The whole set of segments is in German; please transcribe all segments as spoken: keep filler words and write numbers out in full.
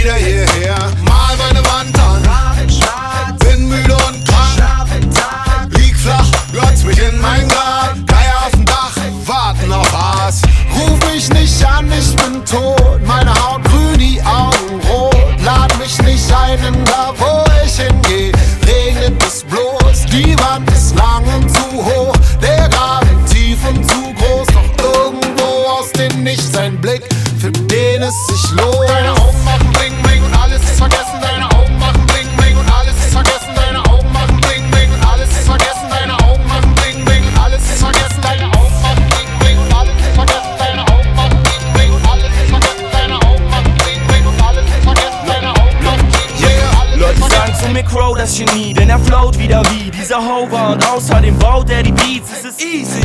wieder hierher. Mal meine Wand an, bin müde und krank, lieg flach, glotz mich in mein Grab. Geier auf dem Dach, warten auf Aas. Ruf mich nicht an, ich bin tot. Meine Haut grün, die Augen rot. Lad mich nicht ein, denn da wo ich hingeh, regnet es bloß. Die Wand ist lang und zu hoch, der Graben tief und zu groß. Doch irgendwo aus dem Nichts ein Blick, für den es sich lohnt. Deine Augen machen bling bling und alles ist vergessen. Deine Augen machen bling bling und alles ist vergessen. Deine Augen machen bling bling und alles ist vergessen. Deine Augen machen bling bling und alles ist vergessen. Deine Augen machen bling bling und alles ist vergessen. Deine Augen machen bling bling und alles ist vergessen. Deine Augen machen bling bling und alles ist vergessen. Deine Augen machen bling bling und alles ist vergessen. Leute sagen zu mir Crow, das Genie, denn er float wieder wie dieser Hover. Und außerdem baut er die Beats, es ist easy.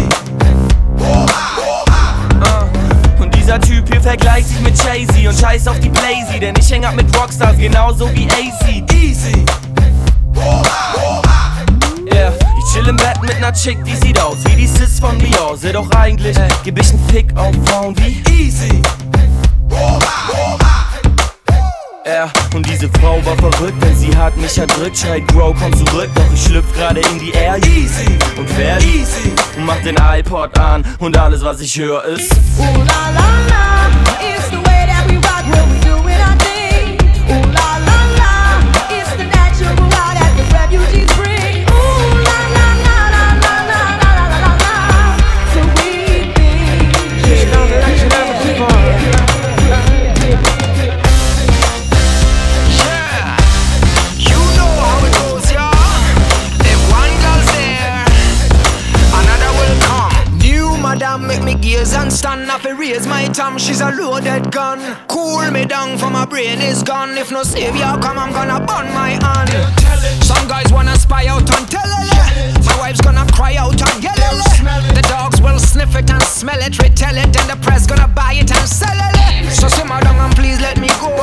Dieser Typ hier vergleicht sich mit Jay-Z und scheiß auf die Blazy, denn ich häng ab mit Rockstars genauso wie A C. Easy. Yeah, ich chill im Bett mit ner Chick, die sieht aus wie die Sis von Beyoncé. Doch eigentlich ey, geb ich 'n Fick auf Frauen wie Easy. Ja, und diese Frau war verrückt, denn sie hat mich erdrückt. Schreit Bro, komm zurück, doch ich schlüpf gerade in die Air. Easy und fair easy und mach den iPod an und alles was ich höre ist Ooh la la la, it's the way that we rock when we doing our thing. Ooh la la la, it's the natural out that the refugees bring. Ooh la la la la la la la la la la, so we think. Just don't let you never keep on. Madam make me gaze and stand up and raise my thumb. She's a loaded gun. Cool me down for my brain is gone. If no savior come, I'm gonna burn my hand. Some guys wanna spy out and tell it. My wife's gonna cry out and yell it. The dogs will sniff it and smell it, retell it, and the press gonna buy it and sell it. So simmer down and please let me go.